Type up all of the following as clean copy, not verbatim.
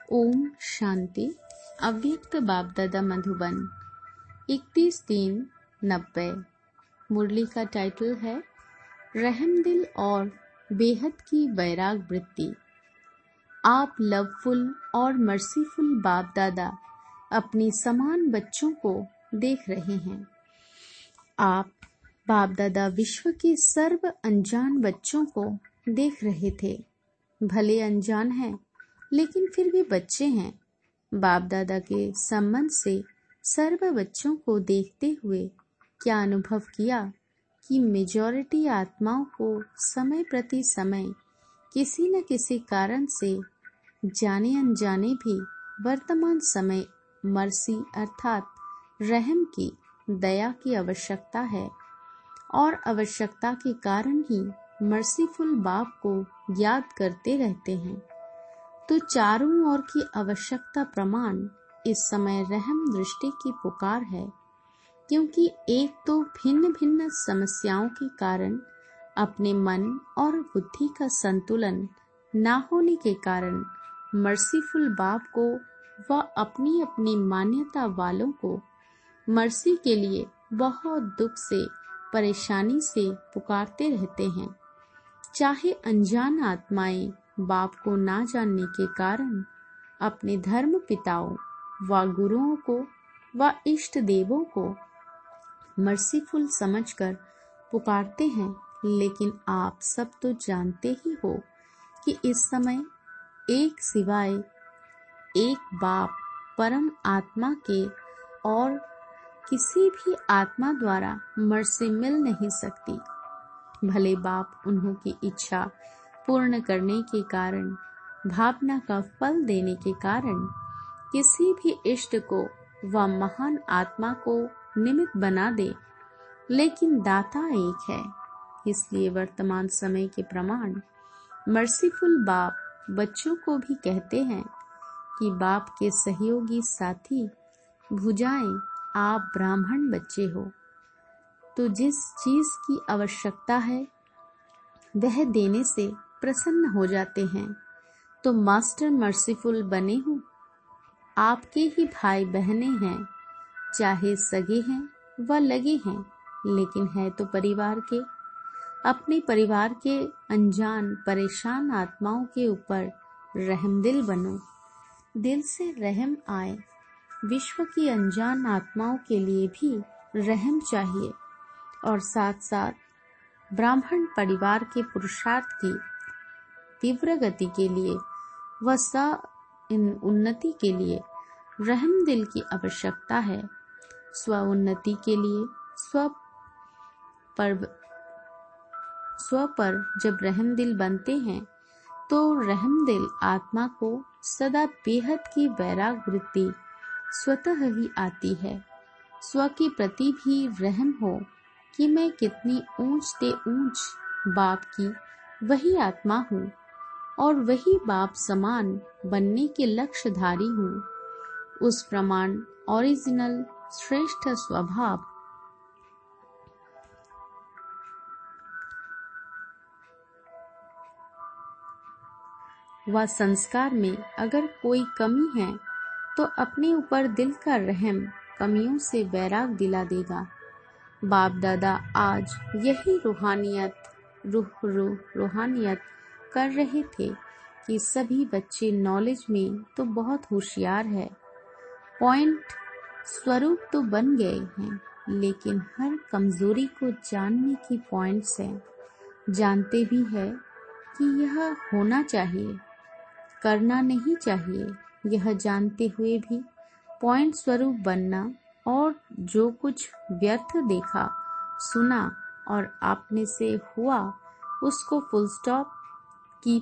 ओम शांति। अव्यक्त बाप दादा मधुबन 31/3/90। मुरली का टाइटल है रहम दिल और बेहद की वैराग वृत्ति। आप लवफुल और मर्सीफुल बाप दादा अपने समान बच्चों को देख रहे हैं। आप बाप दादा विश्व के सर्व अनजान बच्चों को देख रहे थे। भले अनजान हैं, लेकिन फिर भी बच्चे हैं। बाप दादा के संबंध से सर्व बच्चों को देखते हुए क्या अनुभव किया कि मेजॉरिटी आत्माओं को समय प्रति समय किसी न किसी कारण से जाने अनजाने भी वर्तमान समय मर्सी अर्थात रहम की, दया की आवश्यकता है और आवश्यकता के कारण ही मर्सीफुल बाप को याद करते रहते हैं। तो चारों ओर की आवश्यकता प्रमाण इस समय रहम दृष्टि की पुकार है, क्योंकि एक तो भिन्न भिन्न समस्याओं के कारण अपने मन और बुद्धि का संतुलन ना होने के कारण मर्सीफुल बाप को व अपनी अपनी मान्यता वालों को मर्सी के लिए बहुत दुख से, परेशानी से पुकारते रहते हैं। चाहे अनजान आत्माएं बाप को ना जानने के कारण अपने धर्म पिताओं व गुरुओं को व इष्ट देवों को मर्सीफुल समझकर पुकारते हैं, लेकिन आप सब तो जानते ही हो कि इस समय एक सिवाय एक बाप परम आत्मा के और किसी भी आत्मा द्वारा मर्सी मिल नहीं सकती। भले बाप उन्हों की इच्छा पूर्ण करने के कारण, भावना का फल देने के कारण किसी भी इष्ट को व महान आत्मा को निमित्त बना दे, लेकिन दाता एक है। इसलिए वर्तमान समय के प्रमाण मर्सीफुल बाप बच्चों को भी कहते हैं कि बाप के सहयोगी साथी भुजाएं, आप ब्राह्मण बच्चे हो, तो जिस चीज की आवश्यकता है वह देने से प्रसन्न हो जाते हैं। तो मास्टर मर्सीफुल बने हो। आपके ही भाई बहने हैं, चाहे सगे हैं व लगे हैं, लेकिन है तो परिवार के। अपने परिवार के अनजान परेशान आत्माओं के ऊपर रहमदिल बनो। दिल से रहम आए। विश्व की अनजान आत्माओं के लिए भी रहम चाहिए और साथ साथ ब्राह्मण परिवार के पुरुषार्थ की तीव्र गति के लिए व उन्नति के लिए रहम दिल की आवश्यकता है। स्व उन्नति के लिए स्व पर जब रहम दिल बनते हैं तो रहम दिल आत्मा को सदा बेहद की वैराग वृत्ति स्वतः ही आती है। स्व के प्रति भी रहम हो कि मैं कितनी ऊंच से ऊंच बाप की वही आत्मा हूँ और वही बाप समान बनने के लक्ष्यधारी हूँ। उस प्रमाण ओरिजिनल श्रेष्ठ स्वभाव व संस्कार में अगर कोई कमी है तो अपने ऊपर दिल का रहम कमियों से वैराग दिला देगा। बाप दादा आज यही रूहानियत कर रहे थे कि सभी बच्चे नॉलेज में तो बहुत होशियार है, पॉइंट स्वरूप तो बन गए हैं, लेकिन हर कमजोरी को जानने की पॉइंट्स हैं। जानते भी है कि यह होना चाहिए, करना नहीं चाहिए। यह जानते हुए भी पॉइंट स्वरूप बनना और जो कुछ व्यर्थ देखा, सुना और आपने से हुआ उसको फुल स्टॉप की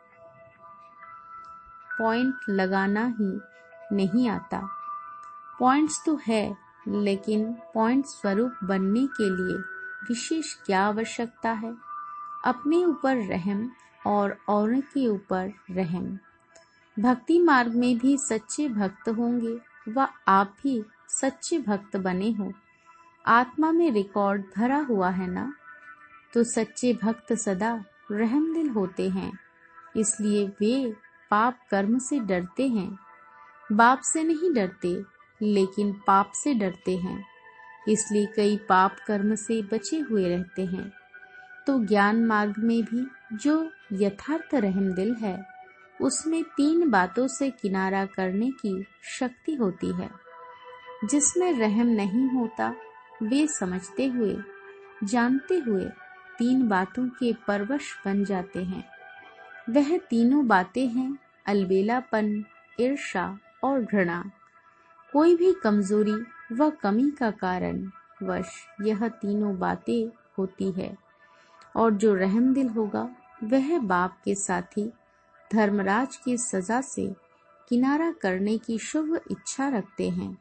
पॉइंट लगाना ही नहीं आता। पॉइंट्स तो है, लेकिन पॉइंट स्वरूप बनने के लिए विशेष क्या आवश्यकता है? अपने ऊपर रहम और औरों के ऊपर रहम। भक्ति मार्ग में भी सच्चे भक्त होंगे व आप भी सच्चे भक्त बने हो। आत्मा में रिकॉर्ड भरा हुआ है ना, तो सच्चे भक्त सदा रहमदिल होते हैं। इसलिए वे पाप कर्म से डरते हैं, बाप से नहीं डरते लेकिन पाप से डरते हैं, इसलिए कई पाप कर्म से बचे हुए रहते हैं। तो ज्ञान मार्ग में भी जो यथार्थ रहमदिल है, उसमें 3 बातों से किनारा करने की शक्ति होती है। जिसमें रहम नहीं होता, वे समझते हुए जानते हुए 3 बातों के परवश बन जाते हैं। वह तीनों बातें हैं अलबेलापन, ईर्ष्या और घृणा। कोई भी कमजोरी व कमी का कारण वश यह तीनों बातें होती है। और जो रहमदिल होगा वह बाप के साथी धर्मराज की सजा से किनारा करने की शुभ इच्छा रखते हैं।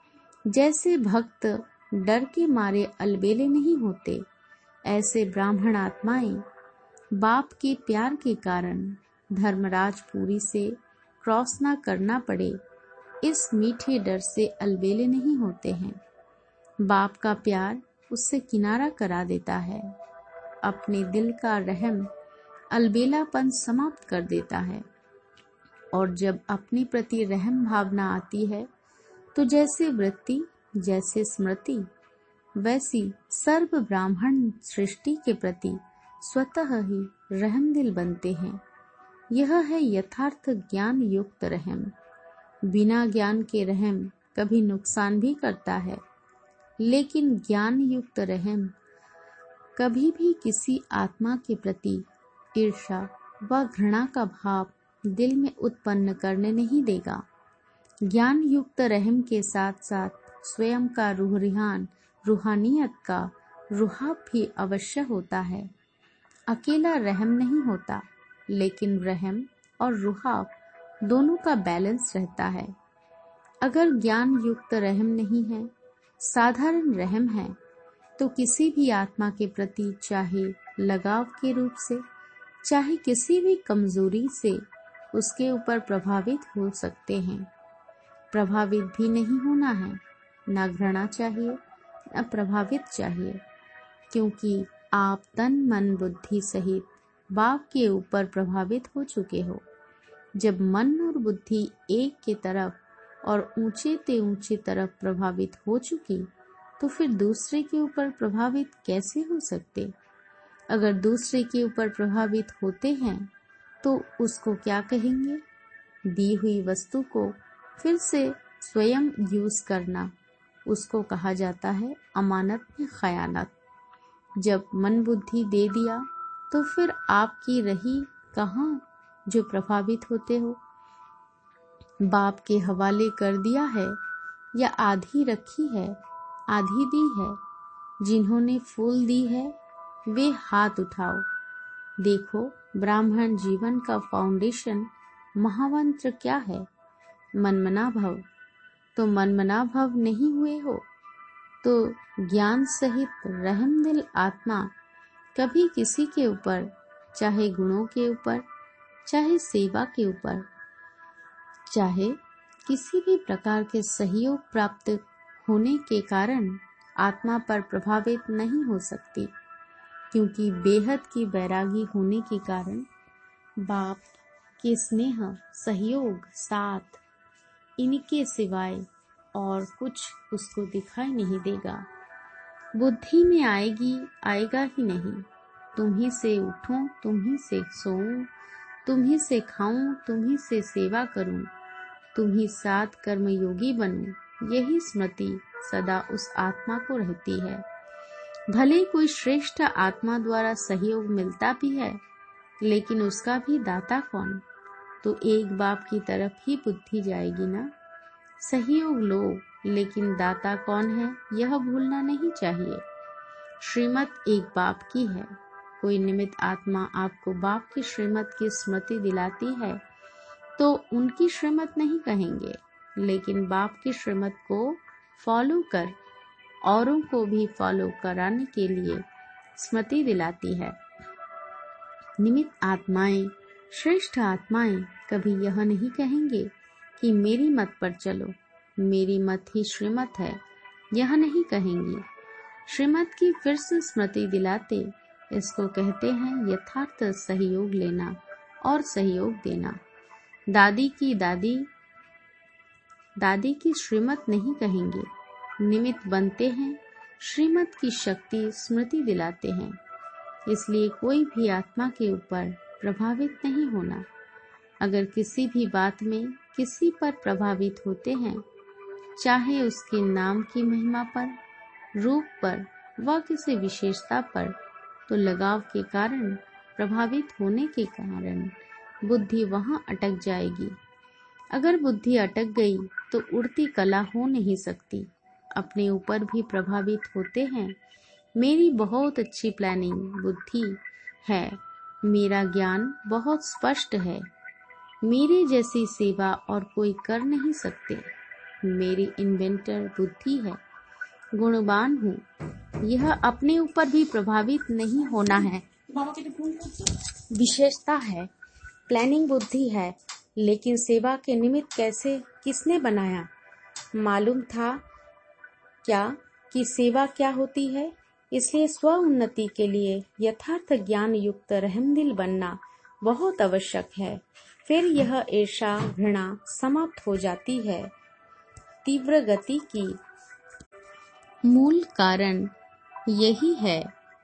जैसे भक्त डर के मारे अलबेले नहीं होते, ऐसे ब्राह्मण आत्माएं बाप के प्यार के कारण धर्मराज पुरी से क्रॉस न करना पड़े, इस मीठे डर से अलबेले नहीं होते हैं। बाप का प्यार उससे किनारा करा देता है, अपने दिल का रहम अलबेलापन समाप्त कर देता है। और जब अपने प्रति रहम भावना आती है तो जैसे वृत्ति जैसे स्मृति, वैसी सर्व ब्राह्मण सृष्टि के प्रति स्वतः ही रहमदिल बनते हैं। यह है यथार्थ ज्ञान युक्त रहम। बिना ज्ञान के रहम कभी नुकसान भी करता है, लेकिन ज्ञान युक्त रहम कभी भी किसी आत्मा के प्रति ईर्ष्या व घृणा का भाव दिल में उत्पन्न करने नहीं देगा। ज्ञान युक्त रहम के साथ साथ स्वयं का रूहानियत का रुहाब भी अवश्य होता है। अकेला रहम नहीं होता, लेकिन रहम और रुहाब दोनों का बैलेंस रहता है। अगर ज्ञान युक्त रहम नहीं है, साधारण रहम है, तो किसी भी आत्मा के प्रति चाहे लगाव के रूप से, चाहे किसी भी कमजोरी से उसके ऊपर प्रभावित हो सकते हैं। प्रभावित भी नहीं होना है, न घृणा चाहिए न प्रभावित चाहिए, क्योंकि आप तन मन बुद्धि सहित बाप के ऊपर प्रभावित हो चुके हो। जब मन और बुद्धि एक के तरफ और ऊंचे ते ऊंचे तरफ प्रभावित हो चुकी, तो फिर दूसरे के ऊपर प्रभावित कैसे हो सकते? अगर दूसरे के ऊपर प्रभावित होते हैं तो उसको क्या कहेंगे? दी हुई वस्तु को फिर से स्वयं यूज करना, उसको कहा जाता है अमानत में खयानत। जब मन बुद्धि दे दिया तो फिर आपकी रही कहाँ जो प्रभावित होते हो? बाप के हवाले कर दिया है या आधी रखी है, आधी दी है? जिन्होंने फूल दी है वे हाथ उठाओ। देखो, ब्राह्मण जीवन का फाउंडेशन महामंत्र क्या है? मनमना भव। तो मनमना भव नहीं हुए हो तो ज्ञान सहित रहमदिल आत्मा कभी किसी के ऊपर, चाहे गुणों के ऊपर, चाहे सेवा के ऊपर, चाहे किसी भी प्रकार के सहयोग प्राप्त होने के कारण आत्मा पर प्रभावित नहीं हो सकती, क्योंकि बेहद की वैरागी होने के कारण बाप के स्नेह, सहयोग, साथ, इनके सिवाय और कुछ उसको दिखाई नहीं देगा। बुद्धि में आएगा ही नहीं। तुम्ही से उठूं, तुम्ही से सोऊं, तुम्ही से खाऊं, तुम्ही से सेवा करूं, तुम्ही साथ कर्मयोगी बनूं, यही स्मृति सदा उस आत्मा को रहती है। भले कोई श्रेष्ठ आत्मा द्वारा सहयोग मिलता भी है, लेकिन उसका भी दाता कौन? तो एक बाप की तरफ ही बुद्धि जाएगी ना। सहयोग लो, लेकिन दाता कौन है यह भूलना नहीं चाहिए। श्रीमत एक बाप की है। कोई निमित्त आत्मा आपको बाप की श्रीमत की स्मृति दिलाती है तो उनकी श्रीमत नहीं कहेंगे, लेकिन बाप की श्रीमत को फॉलो कर औरों को भी फॉलो कराने के लिए स्मृति दिलाती है। निमित्त आत्माएं, श्रेष्ठ आत्माएं कभी यह नहीं कहेंगे कि मेरी मत पर चलो, मेरी मत ही श्रीमत है, यह नहीं कहेंगी। श्रीमत की फिर से स्मृति दिलाते, इसको कहते हैं यथार्थ सहयोग लेना और सहयोग देना। दादी की श्रीमत नहीं कहेंगे। निमित्त बनते हैं, श्रीमत की शक्ति स्मृति दिलाते हैं। इसलिए कोई भी आत्मा के ऊपर प्रभावित नहीं होना। अगर किसी भी बात में किसी पर प्रभावित होते हैं, चाहे उसके नाम की महिमा पर, रूप पर व किसी विशेषता पर, तो लगाव के कारण, प्रभावित होने के कारण बुद्धि वहां अटक जाएगी। अगर बुद्धि अटक गई तो उड़ती कला हो नहीं सकती। अपने ऊपर भी प्रभावित होते हैं। मेरी बहुत अच्छी प्लानिंग बुद्धि है, मेरा ज्ञान बहुत स्पष्ट है, मेरे जैसी सेवा और कोई कर नहीं सकते, मेरी इन्वेंटर बुद्धि है, गुणवान हूँ। यह अपने ऊपर भी प्रभावित नहीं होना है, विशेषता है। प्लानिंग बुद्धि है, लेकिन सेवा के निमित्त कैसे, किसने बनाया? मालूम था क्या कि सेवा क्या होती है? इसलिए स्व उन्नति के लिए यथार्थ ज्ञान युक्त रहमदिल बनना बहुत आवश्यक है। फिर यह ईर्षा घृणा समाप्त हो जाती है। तीव्र गति की मूल कारण यही है।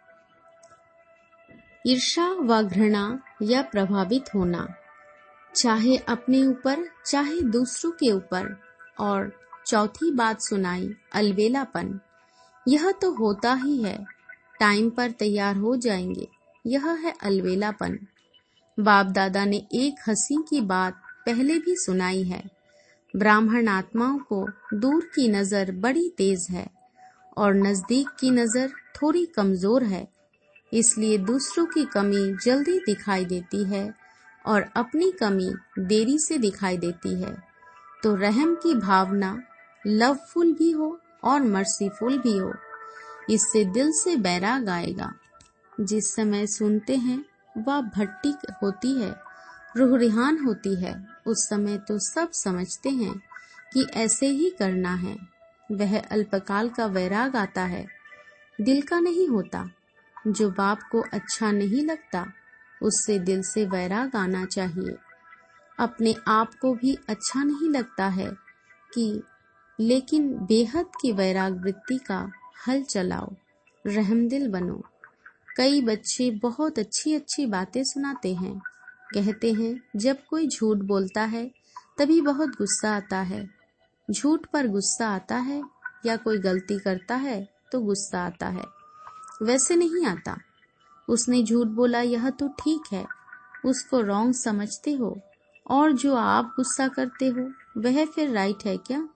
ईर्षा व घृणा या प्रभावित होना, चाहे अपने ऊपर चाहे दूसरों के ऊपर। और चौथी बात सुनाई, अलबेलापन। यह तो होता ही है, टाइम पर तैयार हो जाएंगे। यह है अलबेलापन। बाप दादा ने एक हंसी की बात पहले भी सुनाई है। ब्राह्मण आत्माओं को दूर की नजर बड़ी तेज है और नजदीक की नजर थोड़ी कमजोर है। इसलिए दूसरों की कमी जल्दी दिखाई देती है और अपनी कमी देरी से दिखाई देती है। तो रहम की भावना लवफुल भी हो और मर्सीफुल भी हो। इससे दिल से बैराग आएगा। जिस समय सुनते हैं वह भट्टी होती है, रूह रिहान होती है, उस समय तो सब समझते हैं कि ऐसे ही करना है। वह अल्पकाल का वैराग आता है, दिल का नहीं होता। जो बाप को अच्छा नहीं लगता, उससे दिल से वैराग आना चाहिए। अपने आप को भी अच्छा नहीं लगता है कि, लेकिन बेहद की वैराग वृत्ति का हल चलाओ, रहमदिल बनो। कई बच्चे बहुत अच्छी अच्छी बातें सुनाते हैं। कहते हैं जब कोई झूठ बोलता है तभी बहुत गुस्सा आता है। झूठ पर गुस्सा आता है या कोई गलती करता है तो गुस्सा आता है, वैसे नहीं आता। उसने झूठ बोला यह तो ठीक है, उसको रॉन्ग समझते हो, और जो आप गुस्सा करते हो वह फिर राइट है क्या?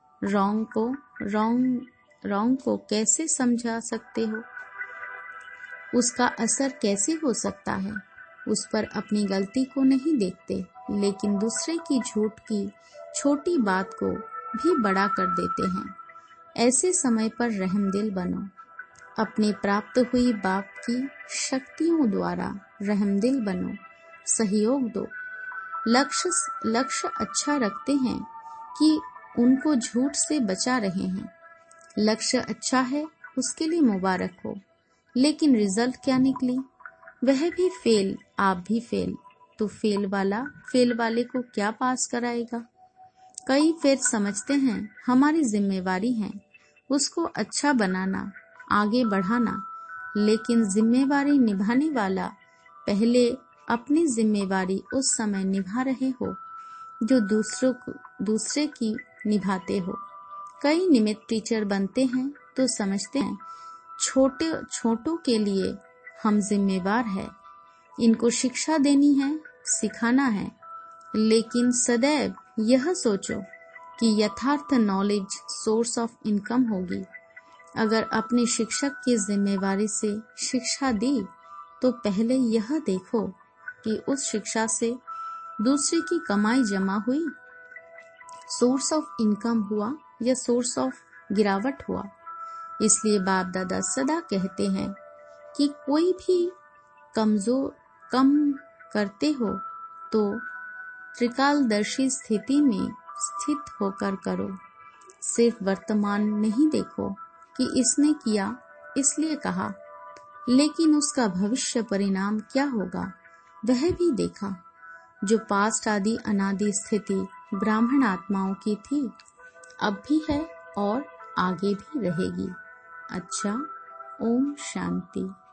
रॉन्ग को कैसे समझा सकते हो? उसका असर कैसे हो सकता है? उस पर अपनी गलती को नहीं देखते, लेकिन दूसरे की झूठ की छोटी बात को भी बड़ा कर देते हैं। ऐसे समय पर रहमदिल बनो। अपने प्राप्त हुई बाप की शक्तियों द्वारा रहमदिल बनो, सहयोग दो। लक्ष्य अच्छा रखते हैं कि उनको झूठ से बचा रहे हैं। लक्ष्य अच्छा है, उसके लिए मुबारक हो, लेकिन रिजल्ट क्या निकली? वह भी फेल, आप भी फेल। तो फेल वाले को क्या पास कराएगा? कई फिर समझते हैं हमारी जिम्मेवारी है उसको अच्छा बनाना, आगे बढ़ाना, लेकिन जिम्मेवारी निभाने वाला पहले अपनी जिम्मेवारी उस समय निभा रहे हो जो दूसरे की निभाते हो। कई निमित्त टीचर बनते हैं तो समझते हैं छोटों के लिए हम जिम्मेवार है, इनको शिक्षा देनी है, सिखाना है। लेकिन सदैव यह सोचो कि यथार्थ नॉलेज सोर्स ऑफ इनकम होगी। अगर अपने शिक्षक की जिम्मेवारी से शिक्षा दी तो पहले यह देखो कि उस शिक्षा से दूसरे की कमाई जमा हुई, सोर्स ऑफ इनकम हुआ या सोर्स ऑफ गिरावट हुआ। इसलिए बाप दादा सदा कहते हैं कि कोई भी कम करते हो तो त्रिकालदर्शी स्थिति में स्थित होकर करो। सिर्फ वर्तमान नहीं देखो कि इसने किया इसलिए कहा, लेकिन उसका भविष्य परिणाम क्या होगा वह भी देखा। जो पास्ट आदि अनादि स्थिति ब्राह्मण आत्माओं की थी, अब भी है और आगे भी रहेगी। अच्छा, ओम शांति।